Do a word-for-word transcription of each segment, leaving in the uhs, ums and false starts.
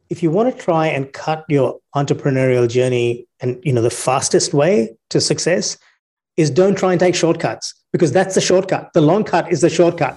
if you want to try and cut your entrepreneurial journey, and you know the fastest way to success is don't try and take shortcuts, because that's the shortcut. The long cut is the shortcut.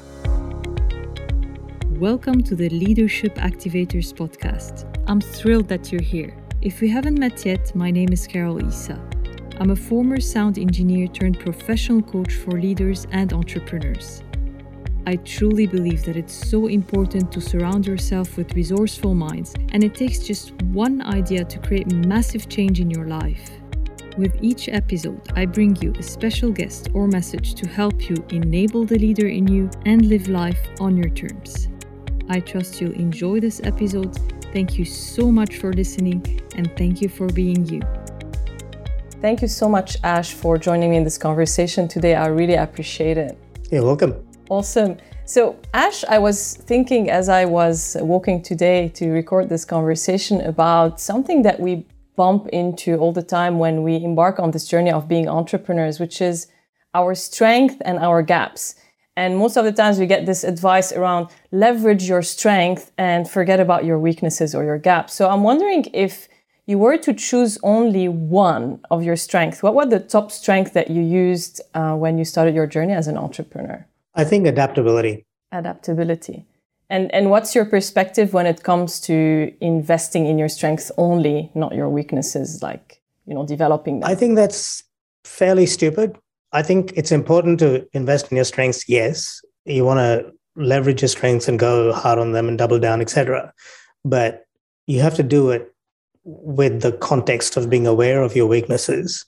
Welcome to the Leadership Activators podcast. I'm thrilled that you're here. If we haven't met yet, my name is Carol Issa. I'm a former sound engineer turned professional coach for leaders and entrepreneurs. I truly believe that it's so important to surround yourself with resourceful minds, and it takes just one idea to create massive change in your life. With each episode, I bring you a special guest or message to help you enable the leader in you and live life on your terms. I trust you'll enjoy this episode. Thank you so much for listening, and thank you for being you. Thank you so much, Ash, for joining me in this conversation today. I really appreciate it. You're welcome. Awesome. So, Ash, I was thinking as I was walking today to record this conversation about something that we bump into all the time when we embark on this journey of being entrepreneurs, which is our strength and our gaps. And most of the times we get this advice around leverage your strength and forget about your weaknesses or your gaps. So I'm wondering, if you were to choose only one of your strengths, what was the top strength that you used uh, when you started your journey as an entrepreneur? I think adaptability. Adaptability. And and what's your perspective when it comes to investing in your strengths only, not your weaknesses, like, you know, developing them? I think that's fairly stupid. I think it's important to invest in your strengths, yes. You want to leverage your strengths and go hard on them and double down, et cetera. But you have to do it with the context of being aware of your weaknesses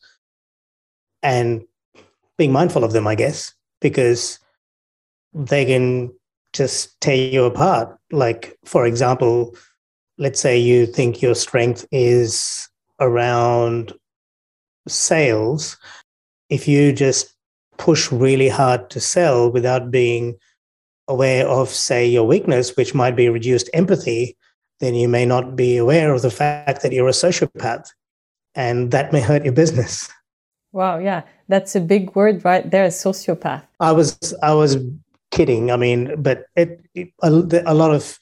and being mindful of them, I guess, because they can just tear you apart. Like, for example, let's say you think your strength is around sales. If you just push really hard to sell without being aware of, say, your weakness, which might be reduced empathy, then you may not be aware of the fact that you're a sociopath, and that may hurt your business. Wow, yeah, that's a big word right there, sociopath. I was I was kidding. I mean, but it, it a, a lot of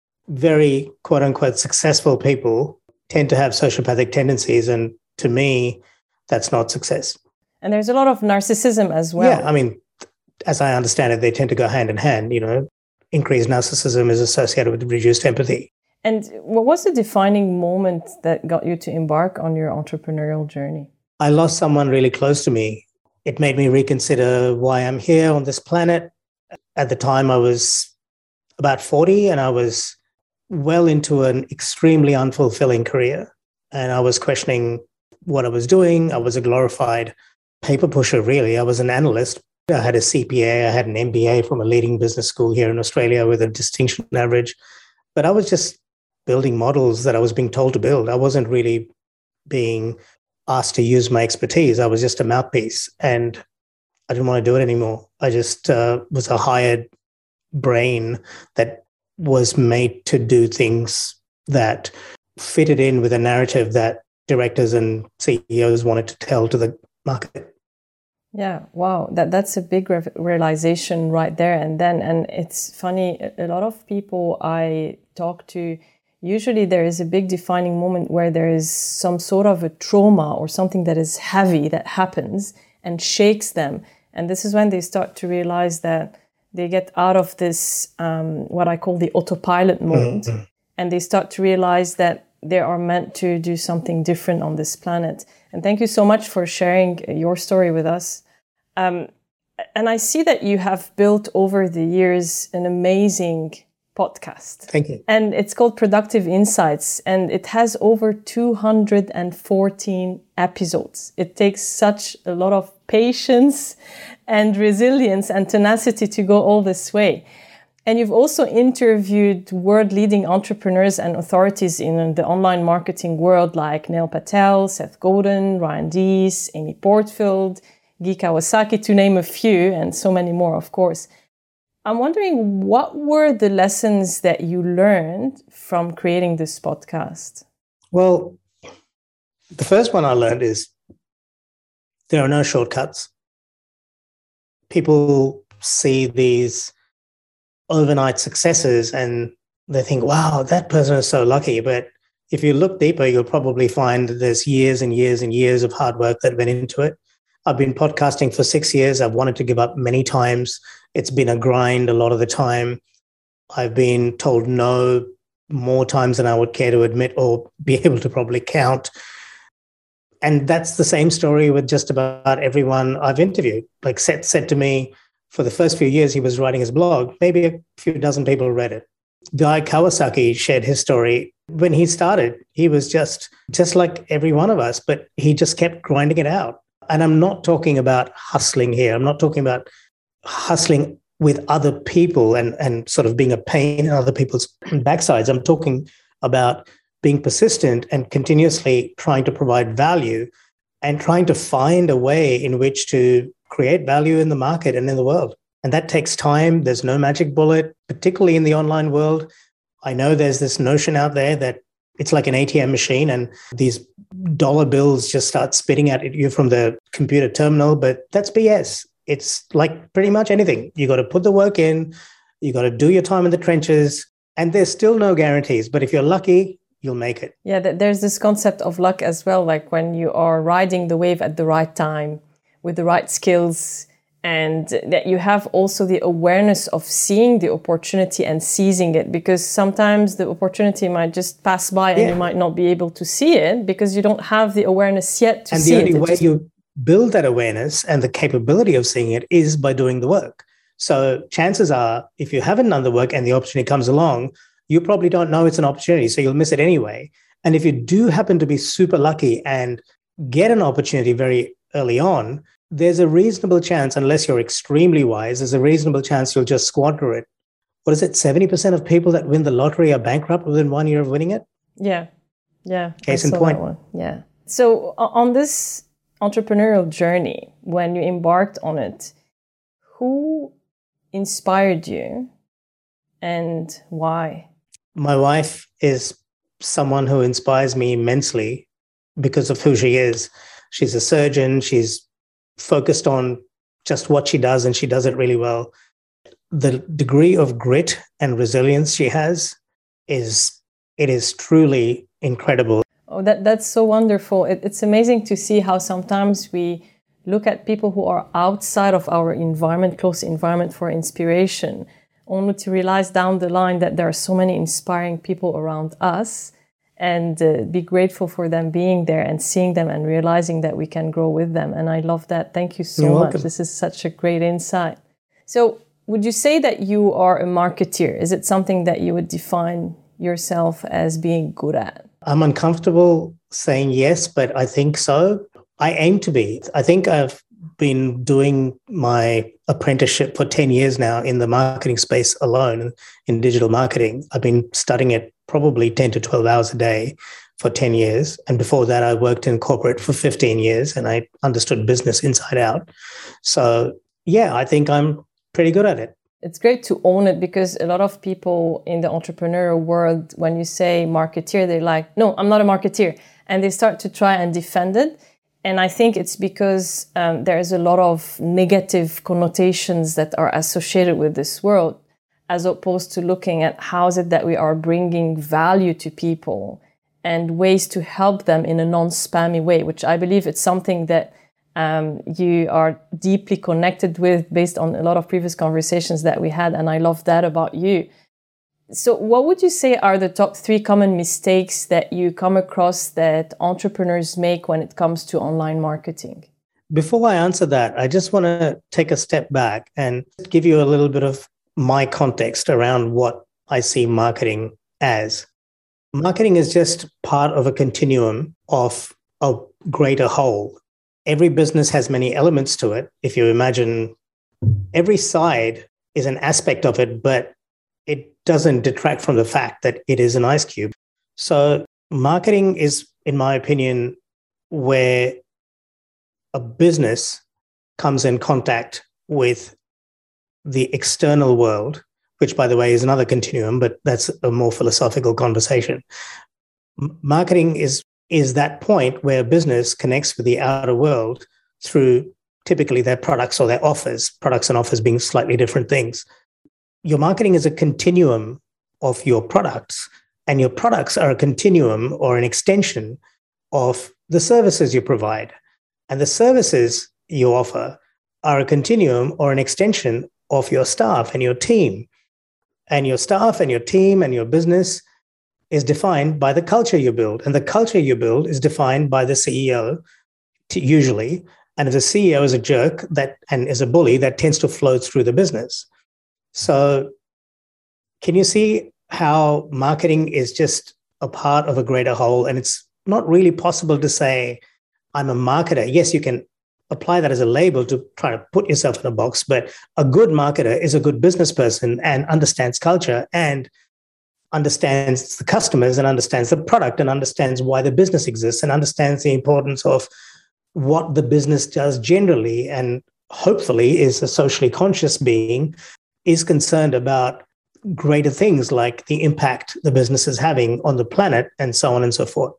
very quote unquote successful people tend to have sociopathic tendencies, and to me, that's not success. And there's a lot of narcissism as well. Yeah, I mean, as I understand it, they tend to go hand in hand. You know, increased narcissism is associated with reduced empathy. And what was the defining moment that got you to embark on your entrepreneurial journey? I lost someone really close to me. It made me reconsider why I'm here on this planet. At the time, I was about forty, and I was well into an extremely unfulfilling career. And I was questioning what I was doing. I was a glorified paper pusher, really. I was an analyst. I had a C P A. I had an M B A from a leading business school here in Australia with a distinction average. But I was just building models that I was being told to build. I wasn't really being asked to use my expertise. I was just a mouthpiece, and I didn't want to do it anymore. I just uh, was a hired brain that was made to do things that fitted in with a narrative that directors and C E Os wanted to tell to the market. Yeah, wow, that that's a big re- realization right there. And then, and it's funny, a lot of people I talk to, usually there is a big defining moment where there is some sort of a trauma or something that is heavy that happens and shakes them. And this is when they start to realize that they get out of this, um, what I call the autopilot mode, mm-hmm. and they start to realize that they are meant to do something different on this planet. And thank you so much for sharing your story with us. Um, and I see that you have built over the years an amazing podcast. Thank you. And it's called Productive Insights, and it has over two hundred fourteen episodes. It takes such a lot of patience and resilience and tenacity to go all this way. And you've also interviewed world-leading entrepreneurs and authorities in the online marketing world, like Neil Patel, Seth Godin, Ryan Dees, Amy Portfield, Guy Kawasaki, to name a few, and so many more, of course. I'm wondering, what were the lessons that you learned from creating this podcast? Well, the first one I learned is there are no shortcuts. People see these overnight successes and they think, wow, that person is so lucky. But if you look deeper, you'll probably find that there's years and years and years of hard work that went into it. I've been podcasting for six years. I've wanted to give up many times. It's been a grind a lot of the time. I've been told no more times than I would care to admit or be able to probably count. And that's the same story with just about everyone I've interviewed. Like Seth said to me, for the first few years he was writing his blog, maybe a few dozen people read it. Guy Kawasaki shared his story. When he started, he was just, just like every one of us, but he just kept grinding it out. And I'm not talking about hustling here. I'm not talking about hustling with other people and, and sort of being a pain in other people's backsides. I'm talking about being persistent and continuously trying to provide value and trying to find a way in which to create value in the market and in the world. And that takes time. There's no magic bullet, particularly in the online world. I know there's this notion out there that it's like an A T M machine and these dollar bills just start spitting at you from the computer terminal, but that's B S. It's like pretty much anything. You got to put the work in, you got to do your time in the trenches, and there's still no guarantees. But if you're lucky, you'll make it. Yeah, there's this concept of luck as well, like when you are riding the wave at the right time with the right skills, and that you have also the awareness of seeing the opportunity and seizing it, because sometimes the opportunity might just pass by and yeah. you might not be able to see it because you don't have the awareness yet to and see it. And the only it way just... you build that awareness and the capability of seeing it is by doing the work. So chances are, if you haven't done the work and the opportunity comes along, you probably don't know it's an opportunity, so you'll miss it anyway. And if you do happen to be super lucky and get an opportunity very early on, there's a reasonable chance, unless you're extremely wise, there's a reasonable chance you'll just squander it. What is it? seventy percent of people that win the lottery are bankrupt within one year of winning it? Yeah. Yeah. Case in point. Yeah. So on this entrepreneurial journey, when you embarked on it, who inspired you and why? My wife is someone who inspires me immensely because of who she is. She's a surgeon. She's focused on just what she does, and she does it really well. The degree of grit and resilience she has is, it is truly incredible. Oh, that that's so wonderful. It, it's amazing to see how sometimes we look at people who are outside of our environment, close environment, for inspiration, only to realize down the line that there are so many inspiring people around us, and uh, be grateful for them being there and seeing them and realizing that we can grow with them. And I love that. Thank you so You're much. welcome. This is such a great insight. So would you say that you are a marketeer? Is it something that you would define yourself as being good at? I'm uncomfortable saying yes, but I think so. I aim to be. I think I've been doing my apprenticeship for ten years now in the marketing space alone, in digital marketing. I've been studying it probably ten to twelve hours a day for ten years. And before that, I worked in corporate for fifteen years and I understood business inside out. So yeah, I think I'm pretty good at it. It's great to own it, because a lot of people in the entrepreneurial world, when you say marketeer, they're like, no, I'm not a marketeer. And they start to try and defend it. And I think it's because um, there is a lot of negative connotations that are associated with this world, as opposed to looking at how is it that we are bringing value to people and ways to help them in a non-spammy way, which I believe it's something that um, you are deeply connected with based on a lot of previous conversations that we had. And I love that about you. So what would you say are the top three common mistakes that you come across that entrepreneurs make when it comes to online marketing? Before I answer that, I just want to take a step back and give you a little bit of my context around what I see marketing as. Marketing is just part of a continuum of a greater whole. Every business has many elements to it. If you imagine, every side is an aspect of it, but it doesn't detract from the fact that it is an ice cube. So marketing is, in my opinion, where a business comes in contact with the external world, which, by the way, is another continuum, but that's a more philosophical conversation. M- marketing is, is that point where a business connects with the outer world through typically their products or their offers, products and offers being slightly different things. Your marketing is a continuum of your products, and your products are a continuum or an extension of the services you provide. And the services you offer are a continuum or an extension of your staff and your team. And your staff and your team and your business is defined by the culture you build. And the culture you build is defined by the C E O, usually. And if the C E O is a jerk that and is a bully, that tends to flow through the business. So can you see how marketing is just a part of a greater whole? And it's not really possible to say, I'm a marketer. Yes, you can apply that as a label to try to put yourself in a box, but a good marketer is a good business person and understands culture and understands the customers and understands the product and understands why the business exists and understands the importance of what the business does generally, and hopefully is a socially conscious being, is concerned about greater things like the impact the business is having on the planet and so on and so forth.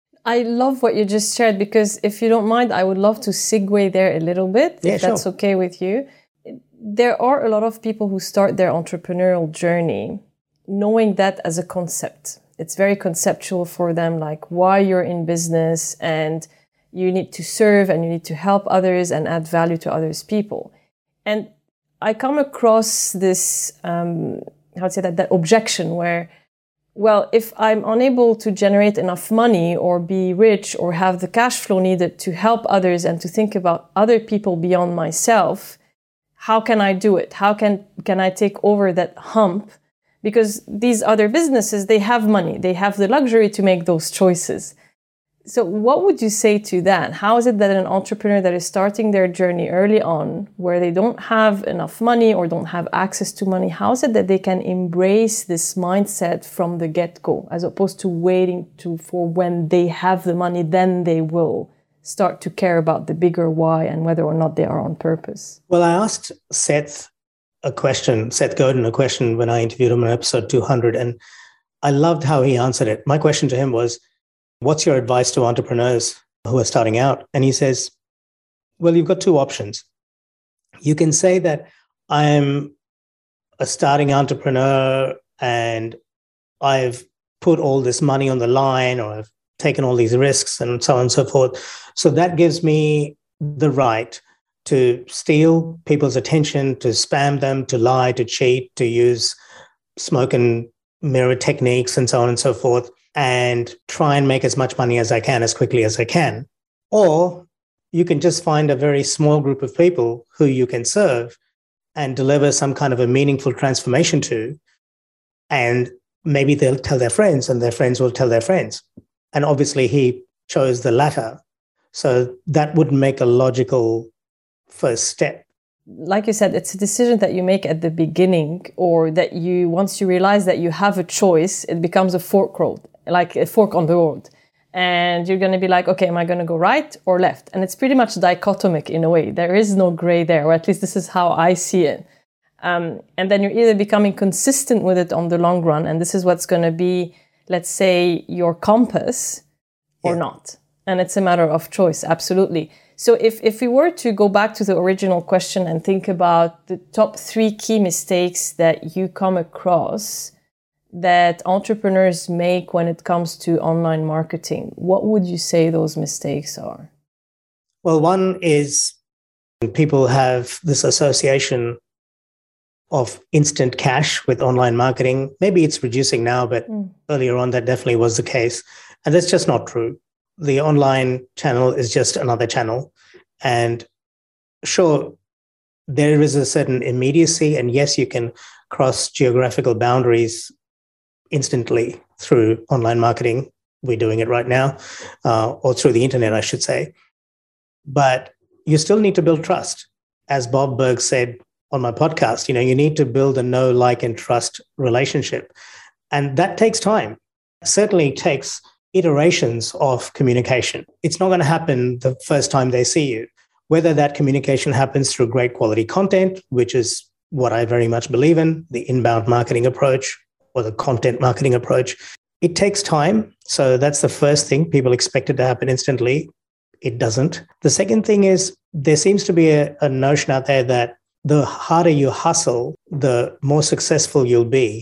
I love what you just shared, because if you don't mind, I would love to segue there a little bit, yeah, if sure. that's okay with you. There are a lot of people who start their entrepreneurial journey knowing that as a concept. It's very conceptual for them, like why you're in business and you need to serve and you need to help others and add value to others' people. And I come across this, um, how to say that, that objection where, well, if I'm unable to generate enough money or be rich or have the cash flow needed to help others and to think about other people beyond myself, how can I do it? How can, can I take over that hump? Because these other businesses, they have money. They have the luxury to make those choices. So what would you say to that? How is it that an entrepreneur that is starting their journey early on, where they don't have enough money or don't have access to money, how is it that they can embrace this mindset from the get-go, as opposed to waiting to for when they have the money, then they will start to care about the bigger why and whether or not they are on purpose? Well, I asked Seth a question, Seth Godin, a question when I interviewed him in episode two hundred, and I loved how he answered it. My question to him was, what's your advice to entrepreneurs who are starting out? And he says, well, you've got two options. You can say that I'm a starting entrepreneur and I've put all this money on the line, or I've taken all these risks and so on and so forth. So that gives me the right to steal people's attention, to spam them, to lie, to cheat, to use smoke and mirror techniques and so on and so forth, and try and make as much money as I can as quickly as I can. Or you can just find a very small group of people who you can serve and deliver some kind of a meaningful transformation to, and maybe they'll tell their friends and their friends will tell their friends. And obviously he chose the latter. So that would make a logical first step. Like you said, it's a decision that you make at the beginning, or that you, once you realize that you have a choice, it becomes a fork road, like a fork on the road. And you're going to be like, okay, am I going to go right or left? And it's pretty much dichotomic in a way. There is no gray there, or at least this is how I see it. Um, and then you're either becoming consistent with it on the long run, and this is what's going to be, let's say, your compass, or yeah. not. And it's a matter of choice, absolutely. So if, if we were to go back to the original question and think about the top three key mistakes that you come across that entrepreneurs make when it comes to online marketing, what would you say those mistakes are? Well, one is people have this association of instant cash with online marketing. Maybe it's reducing now, but mm. earlier on that definitely was the case. And that's just not true. The online channel is just another channel. And sure, there is a certain immediacy. And yes, you can cross geographical boundaries instantly through online marketing. We're doing it right now, uh, or through the internet, I should say. But you still need to build trust. As Bob Burg said on my podcast, you know, you need to build a know, like, and trust relationship. And that takes time. It certainly takes iterations of communication. It's not going to happen the first time they see you. Whether that communication happens through great quality content, which is what I very much believe in, the inbound marketing approach or the content marketing approach, it takes time. So that's the first thing. People expect it to happen instantly. It doesn't. The second thing is there seems to be a, a notion out there that the harder you hustle, the more successful you'll be.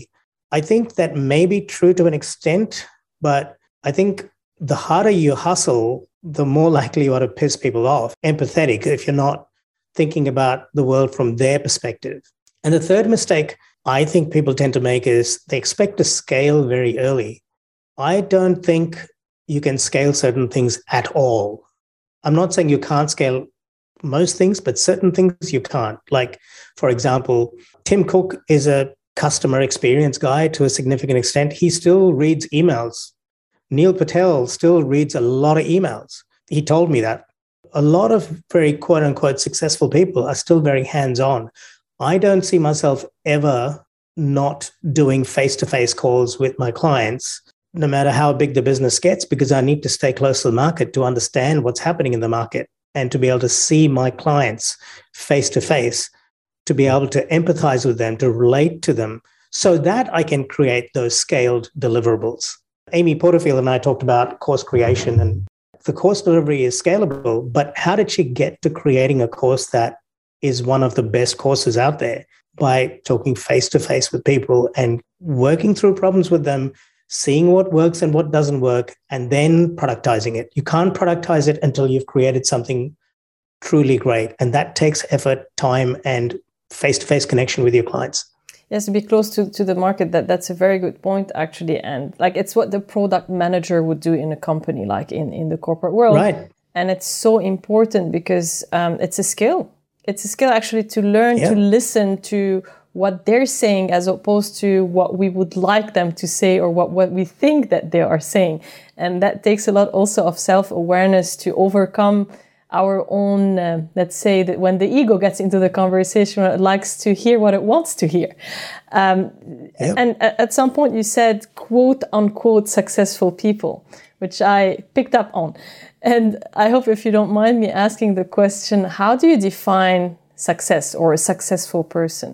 I think that may be true to an extent, but I think the harder you hustle, the more likely you are to piss people off. Empathetic if you're not thinking about the world from their perspective. And the third mistake I think people tend to make is they expect to scale very early. I don't think you can scale certain things at all. I'm not saying you can't scale most things, but certain things you can't. Like, for example, Tim Cook is a customer experience guy to a significant extent. He still reads emails. Neil Patel still reads a lot of emails. He told me that. A lot of very quote unquote successful people are still very hands-on. I don't see myself ever not doing face-to-face calls with my clients, no matter how big the business gets, because I need to stay close to the market to understand what's happening in the market and to be able to see my clients face-to-face, to be able to empathize with them, to relate to them, so that I can create those scaled deliverables. Amy Porterfield and I talked about course creation, and the course delivery is scalable, but how did she get to creating a course that is one of the best courses out there? By talking face-to-face with people and working through problems with them, seeing what works and what doesn't work, and then productizing it. You can't productize it until you've created something truly great. And that takes effort, time, and face-to-face connection with your clients. Yes, to be close to, to the market, that, that's a very good point, actually. And like it's what the product manager would do in a company, like in, in the corporate world. Right. And it's so important because um, it's a skill. It's a skill actually to learn yeah. to listen to what they're saying as opposed to what we would like them to say or what, what we think that they are saying. And that takes a lot also of self-awareness to overcome our own, uh, let's say that when the ego gets into the conversation, it likes to hear what it wants to hear. Um, yep. And at some point you said, quote unquote, successful people, which I picked up on. And I hope if you don't mind me asking the question, how do you define success or a successful person?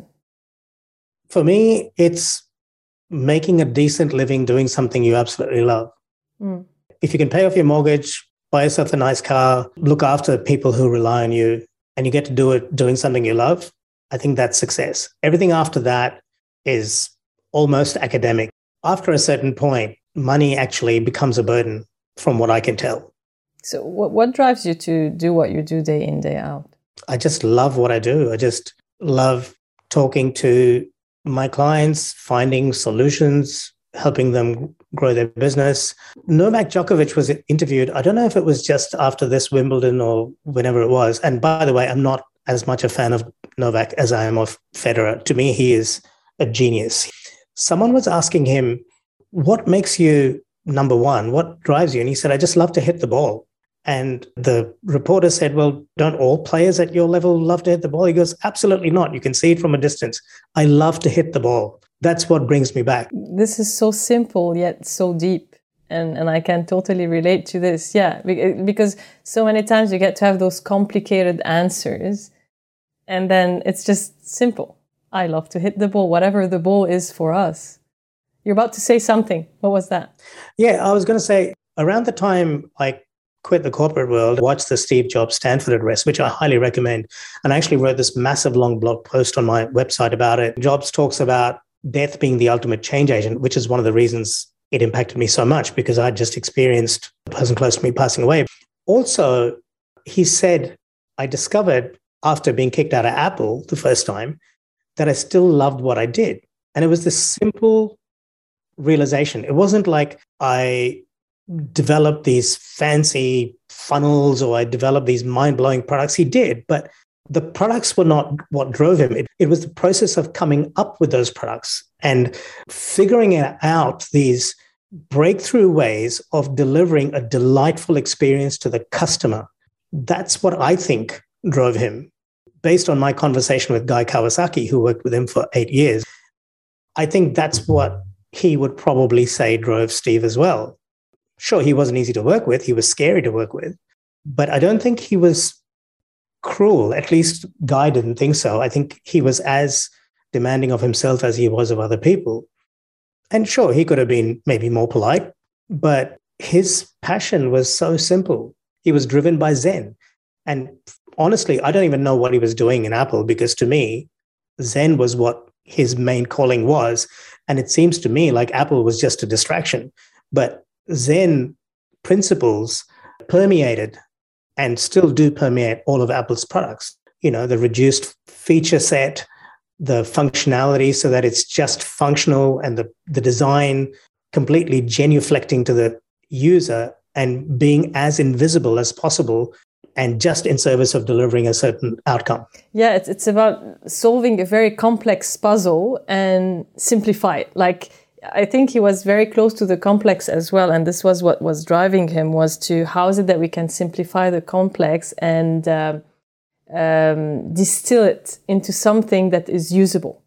For me, it's making a decent living doing something you absolutely love. Mm. If you can pay off your mortgage, buy yourself a nice car, look after people who rely on you, and you get to do it doing something you love, I think that's success. Everything after that is almost academic. After a certain point, money actually becomes a burden, from what I can tell. So what, what drives you to do what you do day in, day out? I just love what I do. I just love talking to my clients, finding solutions, helping them grow their business. Novak Djokovic was interviewed. I don't know if it was just after this Wimbledon or whenever it was. And by the way, I'm not as much a fan of Novak as I am of Federer. To me, he is a genius. Someone was asking him, what makes you number one? What drives you? And he said, I just love to hit the ball. And the reporter said, well, don't all players at your level love to hit the ball? He goes, absolutely not. You can see it from a distance. I love to hit the ball. That's what brings me back. This is so simple, yet so deep. And, and I can totally relate to this. Yeah, because so many times you get to have those complicated answers. And then it's just simple. I love to hit the ball, whatever the ball is for us. You're about to say something. What was that? Yeah, I was going to say, around the time I quit the corporate world, watched the Steve Jobs Stanford address, which I highly recommend. And I actually wrote this massive long blog post on my website about it. Jobs talks about death being the ultimate change agent, which is one of the reasons it impacted me so much, because I just experienced a person close to me passing away. Also, he said, I discovered after being kicked out of Apple the first time that I still loved what I did. And it was this simple realization. It wasn't like I developed these fancy funnels or I developed these mind-blowing products. He did, but the products were not what drove him. It, it was the process of coming up with those products and figuring out these breakthrough ways of delivering a delightful experience to the customer. That's what I think drove him. Based on my conversation with Guy Kawasaki, who worked with him for eight years, I think that's what he would probably say drove Steve as well. Sure, he wasn't easy to work with. He was scary to work with. But I don't think he was cruel. At least Guy didn't think so. I think he was as demanding of himself as he was of other people. And sure, he could have been maybe more polite, but his passion was so simple. He was driven by Zen. And honestly, I don't even know what he was doing in Apple, because to me, Zen was what his main calling was. And it seems to me like Apple was just a distraction. But Zen principles permeated and still do permeate all of Apple's products. You know, the reduced feature set, the functionality so that it's just functional, and the, the design completely genuflecting to the user and being as invisible as possible and just in service of delivering a certain outcome. Yeah, it's it's about solving a very complex puzzle and simplify it. Like, I think he was very close to the complex as well. And this was what was driving him, was to how is it that we can simplify the complex and um, um, distill it into something that is usable.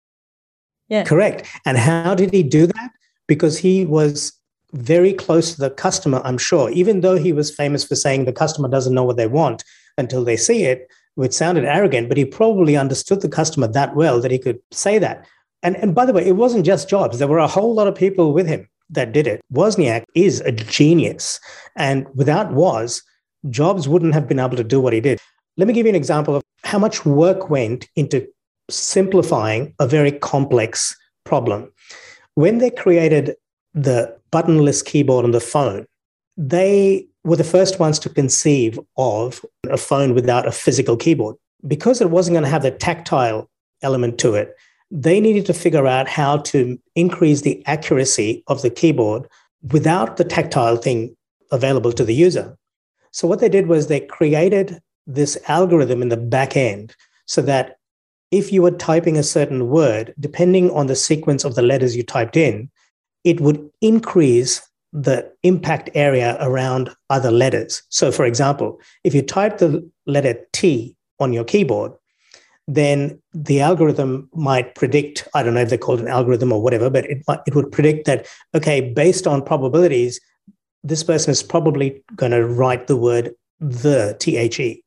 Yeah. Correct. And how did he do that? Because he was very close to the customer, I'm sure, even though he was famous for saying the customer doesn't know what they want until they see it, which sounded arrogant, but he probably understood the customer that well that he could say that. And, and by the way, it wasn't just Jobs. There were a whole lot of people with him that did it. Wozniak is a genius. And without Woz, Jobs wouldn't have been able to do what he did. Let me give you an example of how much work went into simplifying a very complex problem. When they created the buttonless keyboard on the phone, they were the first ones to conceive of a phone without a physical keyboard. Because it wasn't going to have the tactile element to it, they needed to figure out how to increase the accuracy of the keyboard without the tactile thing available to the user. So what they did was they created this algorithm in the back end so that if you were typing a certain word, depending on the sequence of the letters you typed in, it would increase the impact area around other letters. So for example, if you type the letter T on your keyboard, then the algorithm might predict, I don't know if they call it an algorithm or whatever, but it, it would predict that, okay, based on probabilities, this person is probably going to write the word the, T H E.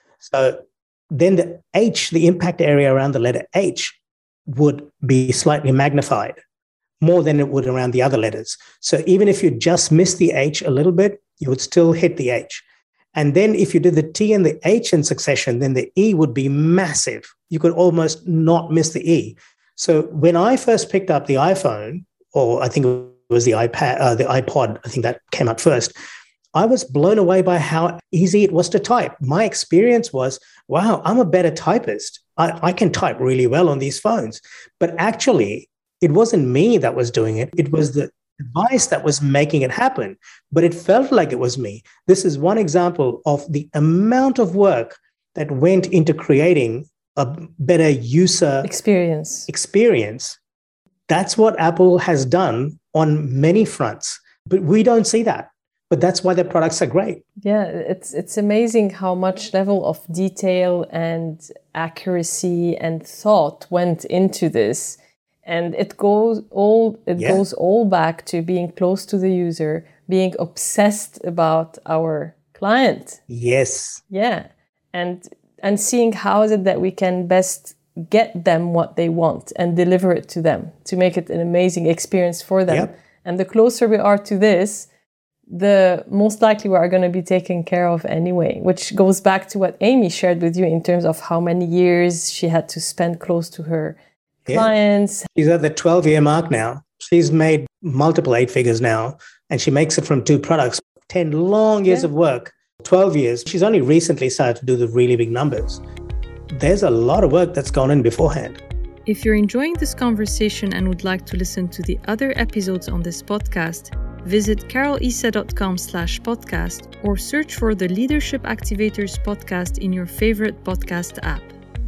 So then the H, the impact area around the letter H, would be slightly magnified, more than it would around the other letters. So even if you just missed the H a little bit, you would still hit the H. And then if you did the T and the H in succession, then the E would be massive. You could almost not miss the E. So when I first picked up the iPhone, or I think it was the iPad, uh, the iPod, I think that came out first, I was blown away by how easy it was to type. My experience was, wow, I'm a better typist. I, I can type really well on these phones. But actually, it wasn't me that was doing it. It was the device that was making it happen. But it felt like it was me. This is one example of the amount of work that went into creating a better user experience. experience. That's what Apple has done on many fronts. But we don't see that. But that's why their products are great. Yeah, it's it's amazing how much level of detail and accuracy and thought went into this. And it goes all it yeah. goes all back to being close to the user, being obsessed about our client. Yes. Yeah. And and seeing how is it that we can best get them what they want and deliver it to them to make it an amazing experience for them. Yep. And the closer we are to this, the most likely we are going to be taken care of anyway, which goes back to what Amy shared with you in terms of how many years she had to spend close to her yeah. clients. She's at the twelve-year mark now. She's made multiple eight figures now, and she makes it from two products. ten long years yeah. of work, twelve years. She's only recently started to do the really big numbers. There's a lot of work that's gone in beforehand. If you're enjoying this conversation and would like to listen to the other episodes on this podcast, visit carolisa.com slash podcast or search for the Leadership Activators podcast in your favorite podcast app.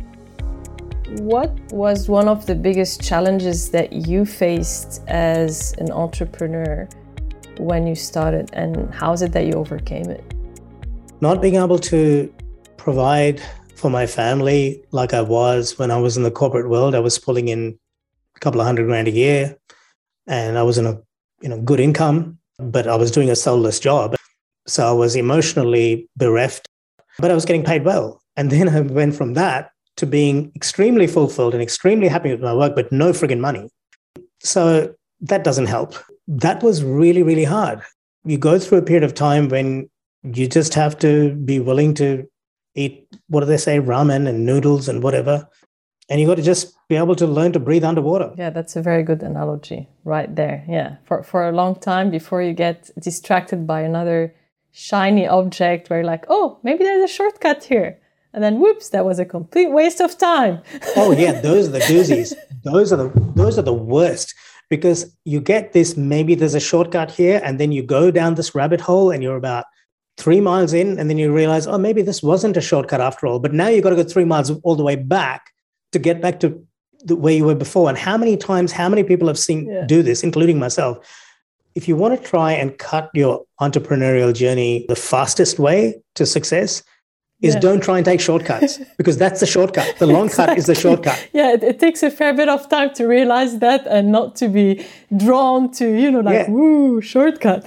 What was one of the biggest challenges that you faced as an entrepreneur when you started, and how is it that you overcame it? Not being able to provide for my family like I was when I was in the corporate world. I was pulling in a couple of hundred grand a year, and I was in a you know good income, but I was doing a soulless job. So I was emotionally bereft, but I was getting paid well. And then I went from that to being extremely fulfilled and extremely happy with my work, but no friggin' money. So that doesn't help. That was really, really hard. You go through a period of time when you just have to be willing to eat, what do they say, ramen and noodles and whatever. And you got to just be able to learn to breathe underwater. Yeah, that's a very good analogy right there. Yeah, for, for a long time before you get distracted by another shiny object where you're like, oh, maybe there's a shortcut here. And then whoops, that was a complete waste of time. Oh yeah, those are the doozies. Those are the those are the worst, because you get this, maybe there's a shortcut here, and then you go down this rabbit hole and you're about three miles in, and then you realize, oh, maybe this wasn't a shortcut after all. But now you've got to go three miles all the way back to get back to the way you were before. And how many times, how many people have seen yeah. do this, including myself? If you want to try and cut your entrepreneurial journey, the fastest way to success is yeah. don't try and take shortcuts, because that's the shortcut. The long exactly. cut is the shortcut. Yeah, it, it takes a fair bit of time to realize that and not to be drawn to, you know, like, yeah. woo, shortcut.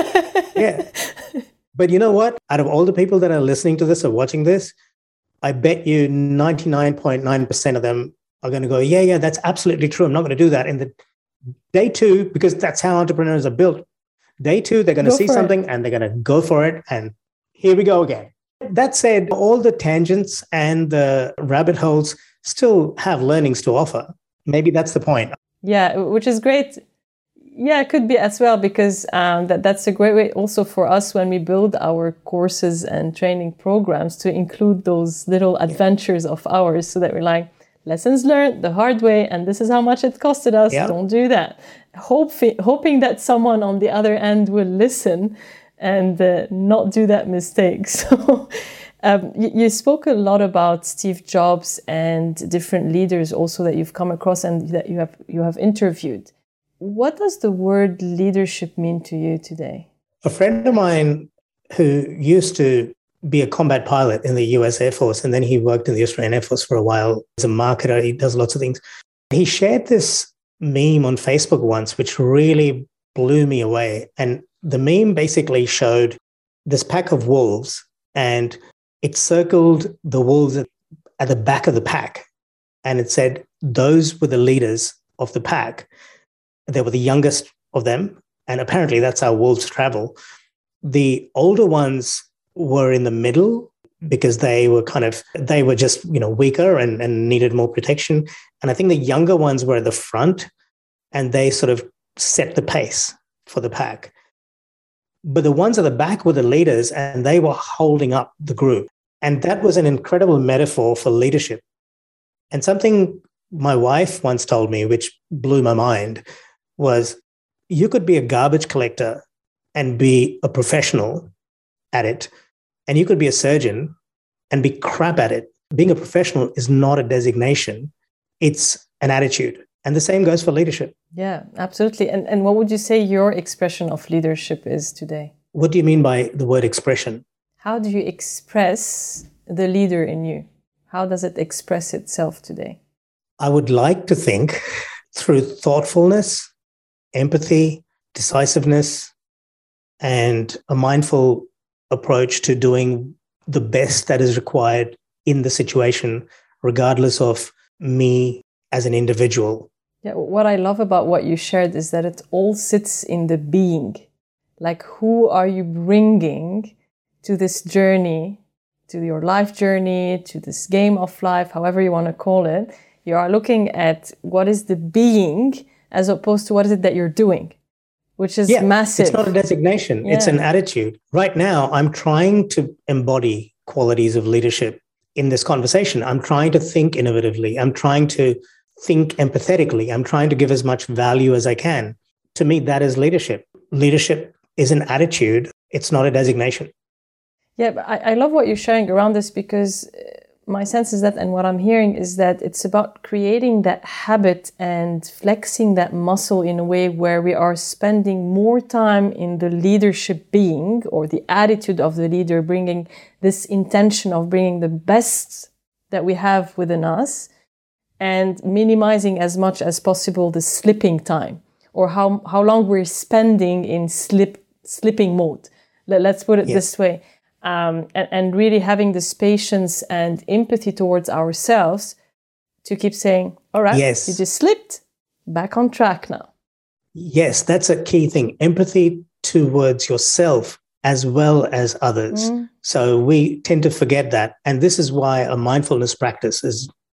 Yeah. But you know what? Out of all the people that are listening to this or watching this, I bet you ninety-nine point nine percent of them are going to go, yeah, yeah, that's absolutely true. I'm not going to do that. And the day two, because that's how entrepreneurs are built. Day two, they're going to go see something it. and they're going to go for it. And here we go again. That said, all the tangents and the rabbit holes still have learnings to offer. Maybe that's the point. Yeah, which is great. Yeah, it could be as well, because um, that, that's a great way also for us when we build our courses and training programs to include those little adventures of ours, so that we're like, lessons learned the hard way, and this is how much it costed us. Yeah. Don't do that. Hope, hoping that someone on the other end will listen and uh, not do that mistake. So um, you, you spoke a lot about Steve Jobs and different leaders also that you've come across and that you have you have interviewed. What does the word leadership mean to you today? A friend of mine who used to be a combat pilot in the U S Air Force, and then he worked in the Australian Air Force for a while as a marketer. He does lots of things. He shared this meme on Facebook once, which really blew me away. And the meme basically showed this pack of wolves, and it circled the wolves at, at the back of the pack. And it said, those were the leaders of the pack. They were the youngest of them. And apparently that's how wolves travel. The older ones were in the middle because they were kind of, they were just, you know, weaker and, and needed more protection. And I think the younger ones were at the front, and they sort of set the pace for the pack. But the ones at the back were the leaders, and they were holding up the group. And that was an incredible metaphor for leadership. And something my wife once told me, which blew my mind, was you could be a garbage collector and be a professional at it. And you could be a surgeon and be crap at it. Being a professional is not a designation. It's an attitude. And the same goes for leadership. Yeah, absolutely. And and what would you say your expression of leadership is today? What do you mean by the word expression? How do you express the leader in you? How does it express itself today? I would like to think through thoughtfulness, empathy, decisiveness, and a mindful approach to doing the best that is required in the situation, regardless of me as an individual. Yeah, what I love about what you shared is that it all sits in the being. Like, who are you bringing to this journey, to your life journey, to this game of life, however you want to call it? You are looking at what is the being as opposed to what is it that you're doing, which is yeah, massive. It's not a designation. Yeah. It's an attitude. Right now, I'm trying to embody qualities of leadership in this conversation. I'm trying to think innovatively. I'm trying to think empathetically. I'm trying to give as much value as I can. To me, that is leadership. Leadership is an attitude. It's not a designation. Yeah, but I, I love what you're sharing around this, because my sense is that, and what I'm hearing is that it's about creating that habit and flexing that muscle in a way where we are spending more time in the leadership being, or the attitude of the leader, bringing this intention of bringing the best that we have within us, and minimizing as much as possible the slipping time, or how, how long we're spending in slip, slipping mode. Let, let's put it yes. this way. Um, and, and really having this patience and empathy towards ourselves to keep saying, all right, yes. you just slipped, back on track now. Yes, that's a key thing. Empathy towards yourself as well as others. Mm. So we tend to forget that. And this is why a mindfulness practice is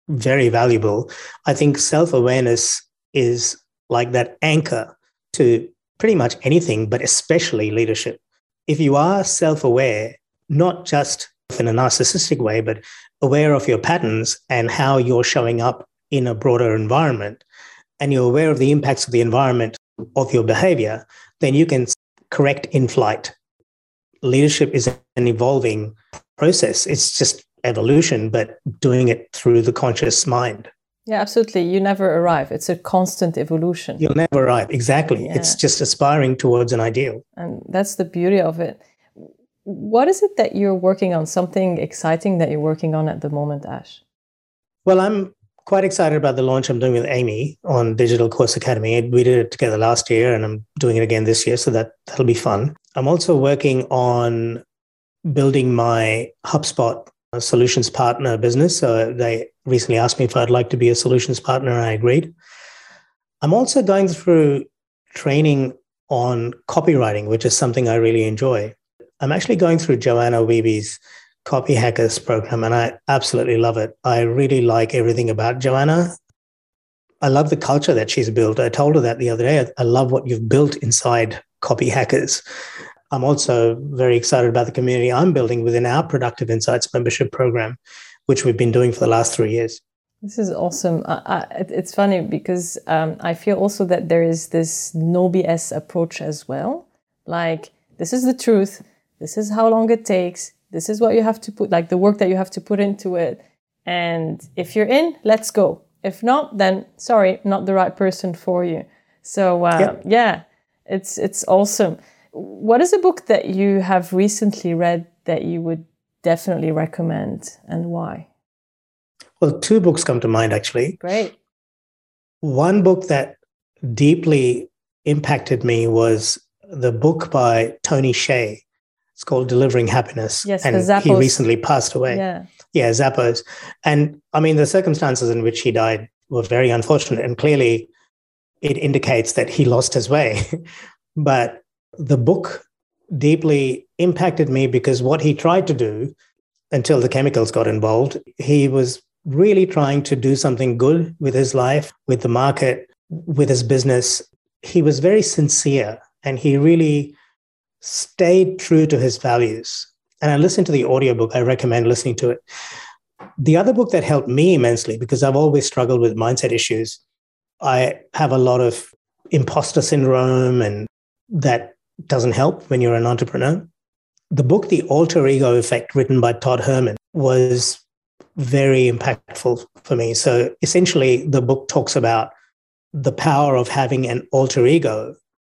very valuable. I think self-awareness is like that anchor to pretty much anything, but especially leadership. If you are self-aware, not just in a narcissistic way, but aware of your patterns and how you're showing up in a broader environment, and you're aware of the impacts of the environment of your behavior, then you can correct in flight. Leadership is an evolving process. It's just evolution, but doing it through the conscious mind. Yeah, absolutely. You never arrive. It's a constant evolution. You'll never arrive. Exactly. Yeah. It's just aspiring towards an ideal. And that's the beauty of it. What is it that you're working on? Something exciting that you're working on at the moment, Ash? Well, I'm quite excited about the launch I'm doing with Amy on Digital Course Academy. We did it together last year and I'm doing it again this year, so that, that'll be fun. I'm also working on building my HubSpot solutions partner business. So they recently asked me if I'd like to be a solutions partner, and I agreed. I'm also going through training on copywriting, which is something I really enjoy. I'm actually going through Joanna Weeby's Copy Hackers program, and I absolutely love it. I really like everything about Joanna. I love the culture that she's built. I told her that the other day. I, I love what you've built inside Copy Hackers. I'm also very excited about the community I'm building within our Productive Insights membership program, which we've been doing for the last three years. This is awesome. I, I, it's funny because um, I feel also that there is this no B S approach as well. Like, this is the truth. This is how long it takes. This is what you have to put, like the work that you have to put into it. And if you're in, let's go. If not, then sorry, not the right person for you. So uh, yeah. yeah, it's it's awesome. What is a book that you have recently read that you would definitely recommend, and why? Well, two books come to mind, actually. Great. One book that deeply impacted me was the book by Tony Hsieh. It's called Delivering Happiness. Yes, and Zappos. He recently passed away. Yeah. Yeah, Zappos. And I mean, the circumstances in which he died were very unfortunate, and clearly it indicates that he lost his way. But the book deeply impacted me because what he tried to do, until the chemicals got involved, he was really trying to do something good with his life, with the market, with his business. He was very sincere, and he really stayed true to his values. And I listened to the audiobook. I recommend listening to it. The other book that helped me immensely, because I've always struggled with mindset issues, I have a lot of imposter syndrome, and that doesn't help when you're an entrepreneur. The book, The Alter Ego Effect, written by Todd Herman, was very impactful for me. So essentially, the book talks about the power of having an alter ego,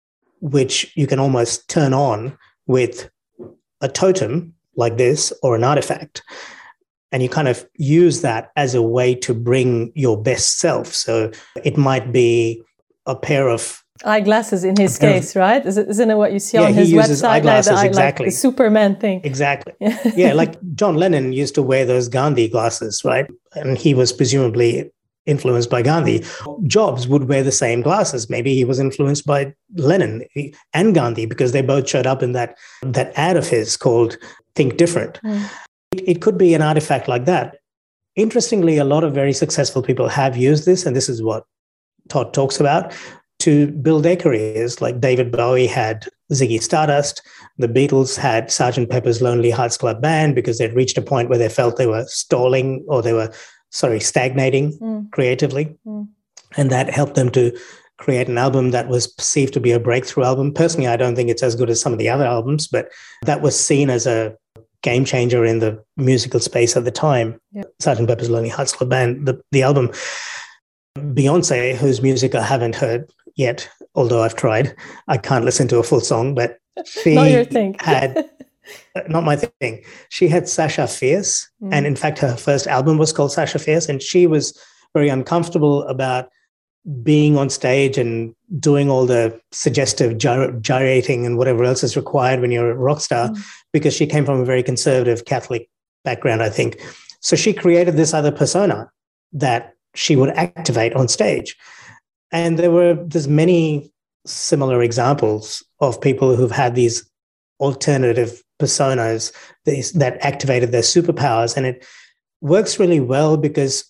which you can almost turn on with a totem like this or an artifact. And you kind of use that as a way to bring your best self. So it might be a pair of eyeglasses in his case, right? Isn't it what you see yeah, on his he uses website? Eyeglasses, like the, exactly. Like the Superman thing. Exactly. Yeah, like John Lennon used to wear those Gandhi glasses, right? And he was presumably influenced by Gandhi. Jobs would wear the same glasses. Maybe he was influenced by Lennon and Gandhi because they both showed up in that, that ad of his called Think Different. Mm. It, it could be an artifact like that. Interestingly, a lot of very successful people have used this, and this is what Todd talks about, to build their careers. Like David Bowie had Ziggy Stardust. The Beatles had Sergeant Pepper's Lonely Hearts Club Band because they'd reached a point where they felt they were stalling or they were, sorry, stagnating mm. creatively. Mm. And that helped them to create an album that was perceived to be a breakthrough album. Personally, I don't think it's as good as some of the other albums, but that was seen as a game changer in the musical space at the time. Yep. Sergeant Pepper's Lonely Hearts Club Band, the, the album. Beyonce, whose music I haven't heard yet, although I've tried. I can't listen to a full song, but she not your thing. had, not my thing. She had Sasha Fierce, mm. and in fact, her first album was called Sasha Fierce, and she was very uncomfortable about being on stage and doing all the suggestive gyr- gyrating and whatever else is required when you're a rock star, mm. because she came from a very conservative Catholic background, I think. So she created this other persona that she would activate on stage. And there were there's many similar examples of people who've had these alternative personas these, that activated their superpowers. And it works really well because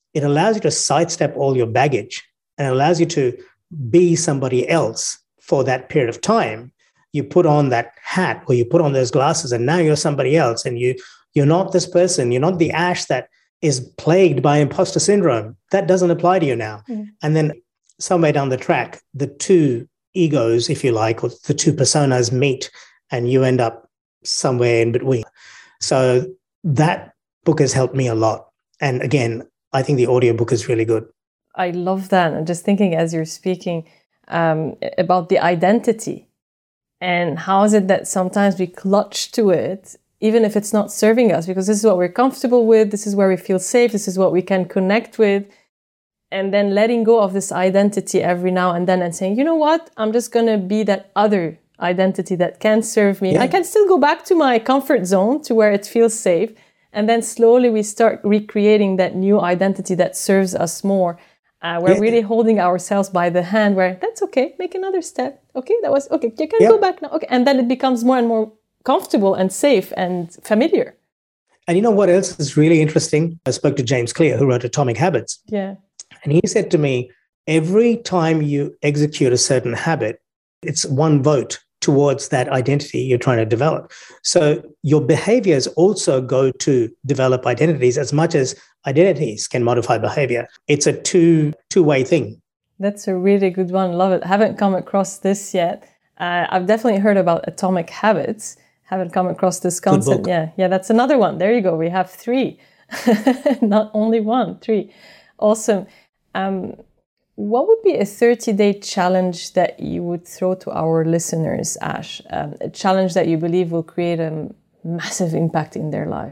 it allows you to sidestep all your baggage and it allows you to be somebody else for that period of time. You put on that hat or you put on those glasses and now you're somebody else and you, you're not this person. You're not the Ash that is plagued by imposter syndrome. That doesn't apply to you now. Mm. And then somewhere down the track, the two egos, if you like, or the two personas meet and you end up somewhere in between. So that book has helped me a lot. And again, I think the audiobook is really good. I love that. I'm just thinking as you're speaking um, about the identity and how is it that sometimes we clutch to it, even if it's not serving us, because this is what we're comfortable with. This is where we feel safe. This is what we can connect with. And then letting go of this identity every now and then and saying, you know what, I'm just going to be that other identity that can serve me. Yeah. I can still go back to my comfort zone to where it feels safe. And then slowly we start recreating that new identity that serves us more. Uh, we're yeah. really holding ourselves by the hand where that's okay, make another step. Okay, that was okay. You can yeah. go back now. Okay. And then it becomes more and more comfortable and safe and familiar. And you know what else is really interesting? I spoke to James Clear, who wrote Atomic Habits. Yeah. And he said to me, every time you execute a certain habit, it's one vote towards that identity you're trying to develop. So your behaviors also go to develop identities as much as identities can modify behavior. It's a two, two-way thing. That's a really good one. Love it. Haven't come across this yet. Uh, I've definitely heard about Atomic Habits. Haven't come across this concept. Yeah, yeah, that's another one. There you go. We have three. Not only one, three. Awesome. Um, what would be a thirty-day challenge that you would throw to our listeners, Ash? Um, a challenge that you believe will create a massive impact in their life?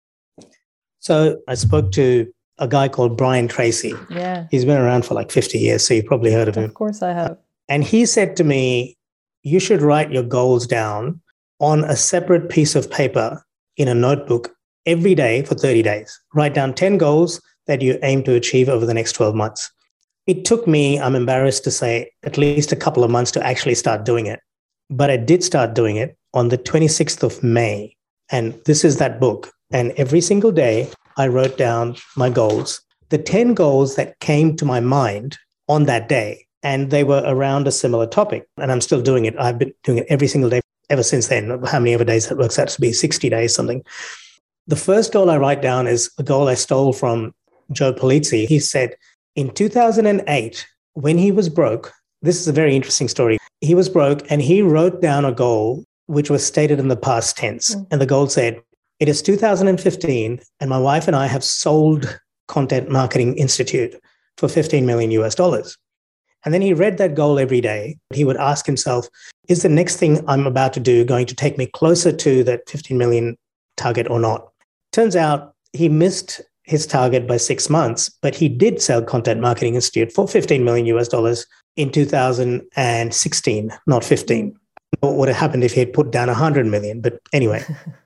So I spoke to a guy called Brian Tracy. Yeah. He's been around for like fifty years, so you've probably heard of him. Of course I have. And he said to me, you should write your goals down on a separate piece of paper in a notebook every day for thirty days. Write down ten goals that you aim to achieve over the next twelve months. It took me, I'm embarrassed to say, at least a couple of months to actually start doing it. But I did start doing it on the twenty-sixth of May. And this is that book. And every single day, I wrote down my goals, the ten goals that came to my mind on that day. And they were around a similar topic. And I'm still doing it. I've been doing it every single day ever since then. How many ever days that works out to be? sixty days, something. The first goal I write down is a goal I stole from Joe Polizzi. He said, in two thousand eight, when he was broke, this is a very interesting story. He was broke and he wrote down a goal which was stated in the past tense. Mm. And the goal said, it is two thousand fifteen and my wife and I have sold Content Marketing Institute for fifteen million US dollars. And then he read that goal every day. He would ask himself, is the next thing I'm about to do going to take me closer to that fifteen million target or not? Turns out he missed his target by six months, but he did sell Content Marketing Institute for fifteen million US dollars in two thousand sixteen, not fifteen. What would have happened if he had put down one hundred million? But anyway,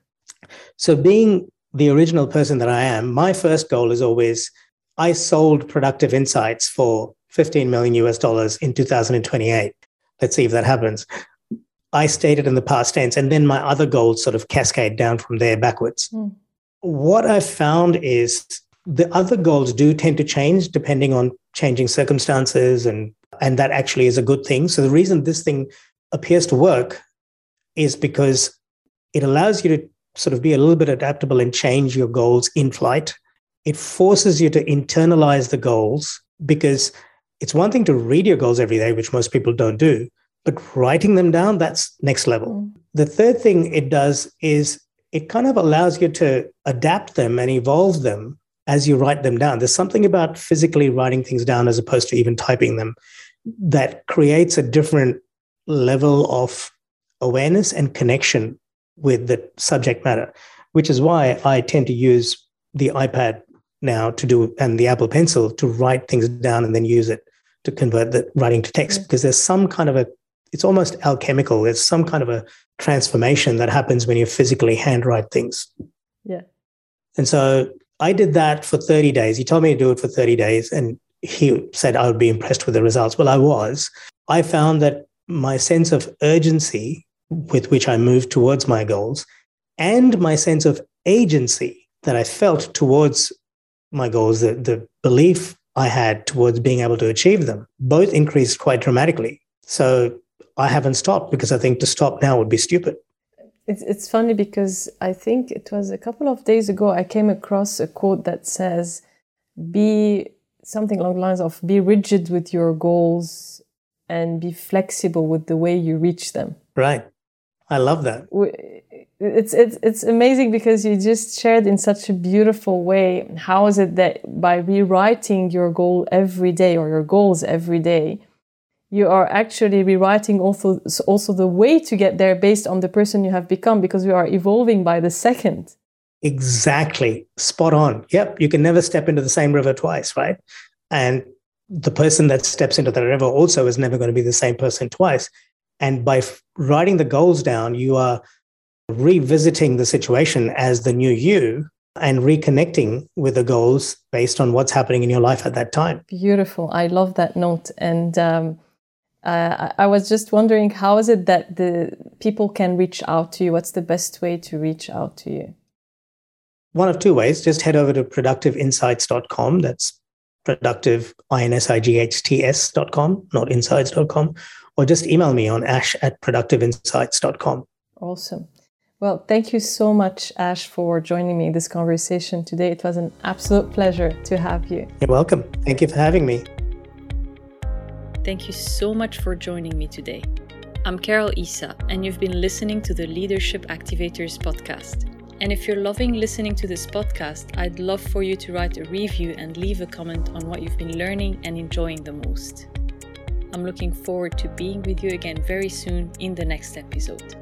so being the original person that I am, my first goal is always, I sold Productive Insights for fifteen million US dollars in two thousand twenty-eight. Let's see if that happens. I stated in the past tense, and then my other goals sort of cascade down from there backwards. Mm. What I've found is the other goals do tend to change depending on changing circumstances, and, and that actually is a good thing. So the reason this thing appears to work is because it allows you to sort of be a little bit adaptable and change your goals in flight. It forces you to internalize the goals, because it's one thing to read your goals every day, which most people don't do, but writing them down, that's next level. Mm. The third thing it does is it kind of allows you to adapt them and evolve them as you write them down. There's something about physically writing things down as opposed to even typing them that creates a different level of awareness and connection with the subject matter, which is why I tend to use the iPad now to do, and the Apple Pencil to write things down and then use it to convert the writing to text, yeah. because there's some kind of a, it's almost alchemical. There's some kind of a transformation that happens when you physically handwrite things. Yeah. And so I did that for thirty days. He told me to do it for thirty days, and he said I would be impressed with the results. Well, I was. I found that my sense of urgency with which I moved towards my goals and my sense of agency that I felt towards my goals, the, the belief I had towards being able to achieve them both increased quite dramatically. So I haven't stopped because I think to stop now would be stupid. It's, it's funny because I think it was a couple of days ago I came across a quote that says, be something along the lines of be rigid with your goals and be flexible with the way you reach them. Right. I love that. It's, it's, it's amazing because you just shared in such a beautiful way. How is it that by rewriting your goal every day or your goals every day, you are actually rewriting also, also the way to get there based on the person you have become, because you are evolving by the second. Exactly. Spot on. Yep. You can never step into the same river twice, right? And the person that steps into the river also is never going to be the same person twice. And by f- writing the goals down, you are revisiting the situation as the new you and reconnecting with the goals based on what's happening in your life at that time. Beautiful. I love that note. And um, uh, I was just wondering, how is it that the people can reach out to you? What's the best way to reach out to you? One of two ways. Just head over to productive insights dot com. That's productive, I N S I G H T S dot com, not insights dot com. Or just email me on ash at productive insights dot com. Awesome. Well, thank you so much, Ash, for joining me in this conversation today. It was an absolute pleasure to have you. You're welcome. Thank you for having me. Thank you so much for joining me today. I'm Carol Issa, and you've been listening to the Leadership Activators podcast. And if you're loving listening to this podcast, I'd love for you to write a review and leave a comment on what you've been learning and enjoying the most. I'm looking forward to being with you again very soon in the next episode.